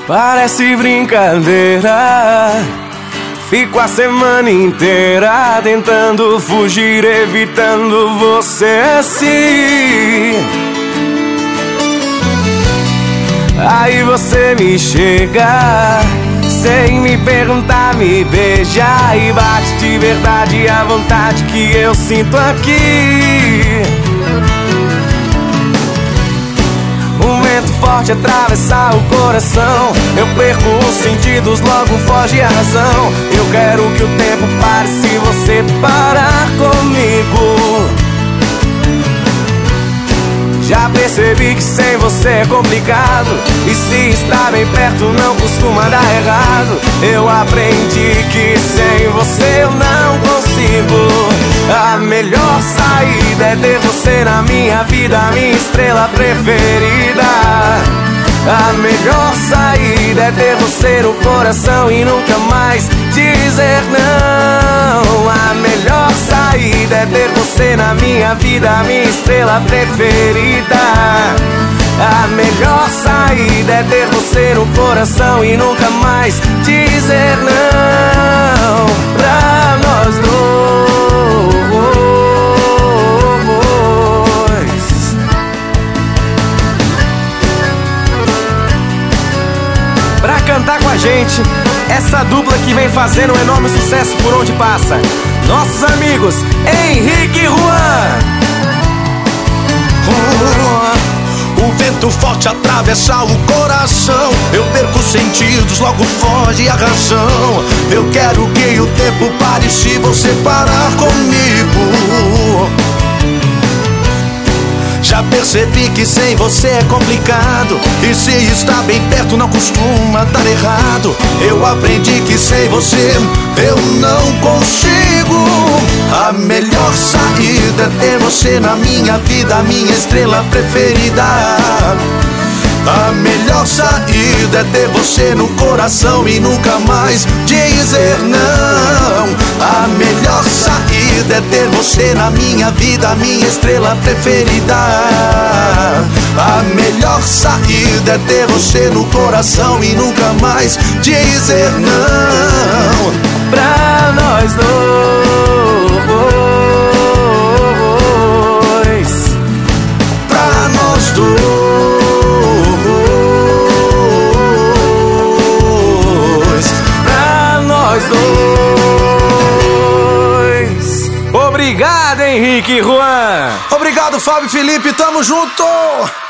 Parece brincadeira, fico a semana inteira tentando fugir, evitando você assim. Aí você me chega, sem me perguntar, me beija e bate de verdade a vontade que eu sinto aqui. Um vento forte atravessa o coração, eu perco os sentidos, logo foge a razão. Eu quero que o tempo pare se você parar comigo. Já percebi que sem você é complicado, e se está bem perto não costuma dar errado. Eu aprendi que sem você eu não consigo. A melhor saída é ter você na minha vida, a minha estrela preferida. A melhor saída é ter você no coração e nunca mais dizer não. A melhor saída é ter você na minha vida, a minha estrela preferida. A melhor saída é ter você no coração e nunca mais dizer não pra nós dois. Pra cantar com a gente, essa dupla que vem fazendo um enorme sucesso por onde passa, nossos amigos Henrique e Juan. O vento forte atravessa o coração, eu perco os sentidos, logo foge a razão. Eu quero que o tempo pare se você parar comigo. Já percebi que sem você é complicado, e se está bem perto não costuma dar errado. Eu aprendi que sem você eu não consigo. A melhor saída é ter você na minha vida, a minha estrela preferida. A melhor saída é ter você no coração e nunca mais dizer não. A melhor saída é ter você na minha vida, a minha estrela preferida. A melhor saída é ter você no coração e nunca mais dizer não Pra nós dois, pra nós dois. Obrigado, Henrique e Juan. Obrigado, Fábio e Felipe, tamo junto!